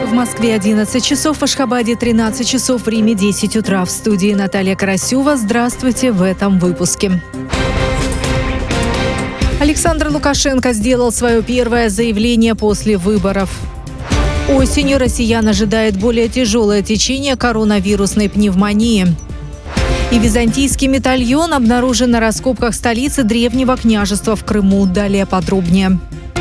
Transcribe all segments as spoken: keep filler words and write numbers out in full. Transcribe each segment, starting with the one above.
В Москве одиннадцать часов, в Ашхабаде тринадцать часов, в Риме десять утра. В студии Наталья Карасева. Здравствуйте в этом выпуске. Александр Лукашенко сделал свое первое заявление после выборов. Осенью россиян ожидает более тяжелое течение коронавирусной пневмонии. И византийский медальон обнаружен на раскопках столицы Древнего княжества в Крыму. Далее подробнее.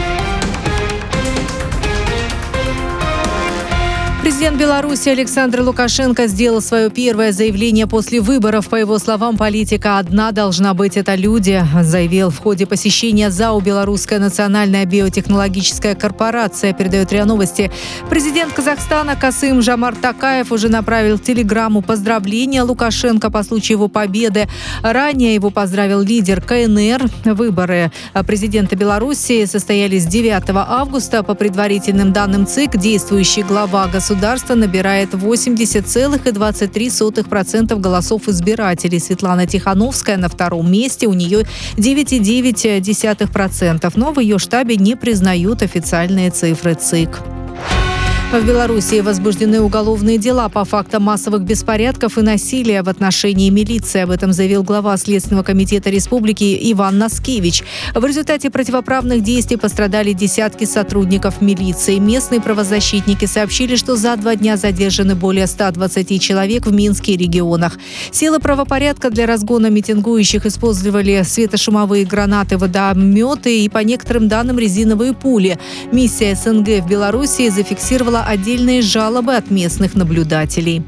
Президент Беларуси Александр Лукашенко сделал свое первое заявление после выборов. По его словам, политика одна должна быть – это люди, заявил в ходе посещения ЗАО «Белорусская национальная биотехнологическая корпорация», передает РИА Новости. Президент Казахстана Касым-Жомарт Токаев уже направил телеграмму поздравления Лукашенко по случаю его победы. Ранее его поздравил лидер КНР. Выборы президента Беларуси состоялись девятого августа. По предварительным данным ЦИК, действующий глава государства Государство набирает восемьдесят целых двадцать три сотых процента голосов избирателей. Светлана Тихановская на втором месте, у нее девять целых девять десятых процента. Но в ее штабе не признают официальные цифры ЦИК. В Беларуси возбуждены уголовные дела по фактам массовых беспорядков и насилия в отношении милиции. Об этом заявил глава Следственного комитета республики Иван Наскевич. В результате противоправных действий пострадали десятки сотрудников милиции. Местные правозащитники сообщили, что за два дня задержаны более ста двадцати человек в Минске и регионах. Силы правопорядка для разгона митингующих использовали светошумовые гранаты, водометы и, по некоторым данным, резиновые пули. Миссия СНГ в Беларуси зафиксировала отдельные жалобы от местных наблюдателей.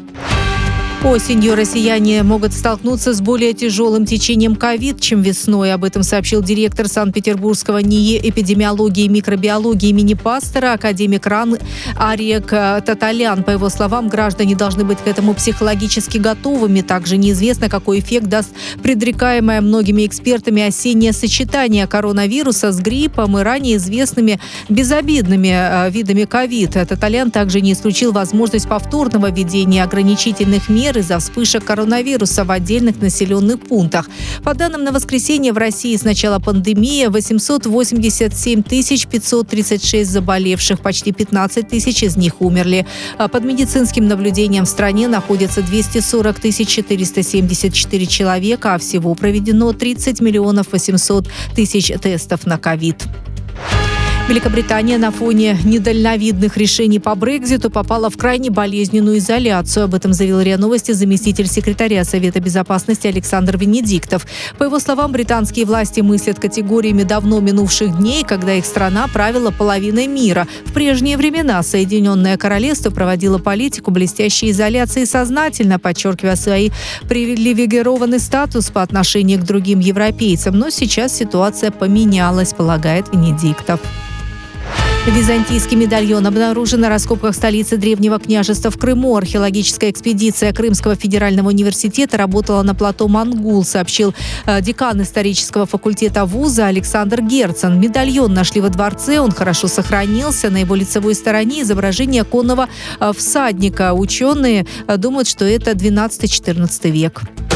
Осенью россияне могут столкнуться с более тяжелым течением ковид, чем весной. Об этом сообщил директор Санкт-Петербургского НИИ эпидемиологии и микробиологии имени Пастера, академик РАН Арек Таталян. По его словам, граждане должны быть к этому психологически готовыми. Также неизвестно, какой эффект даст предрекаемое многими экспертами осеннее сочетание коронавируса с гриппом и ранее известными безобидными видами ковид. Таталян также не исключил возможность повторного введения ограничительных мер из-за вспышек коронавируса в отдельных населенных пунктах. По данным на воскресенье, в России с начала пандемии восемьсот восемьдесят семь тысяч пятьсот тридцать шесть заболевших, почти пятнадцать тысяч из них умерли. Под медицинским наблюдением в стране находятся двести сорок тысяч четыреста семьдесят четыре человека, а всего проведено тридцать миллионов восемьсот тысяч тестов на ковид. Великобритания на фоне недальновидных решений по Брекситу попала в крайне болезненную изоляцию. Об этом заявил РИА Новости заместитель секретаря Совета безопасности Александр Венедиктов. По его словам, британские власти мыслят категориями давно минувших дней, когда их страна правила половиной мира. В прежние времена Соединенное Королевство проводило политику блестящей изоляции сознательно, подчеркивая свой привилегированный статус по отношению к другим европейцам. Но сейчас ситуация поменялась, полагает Венедиктов. Византийский медальон обнаружен на раскопках столицы Древнего княжества в Крыму. Археологическая экспедиция Крымского федерального университета работала на плато Мангул, сообщил э, декан исторического факультета вуза Александр Герцен. Медальон нашли во дворце, он хорошо сохранился. На его лицевой стороне изображение конного э, всадника. Ученые э, думают, что это двенадцатый-четырнадцатый век.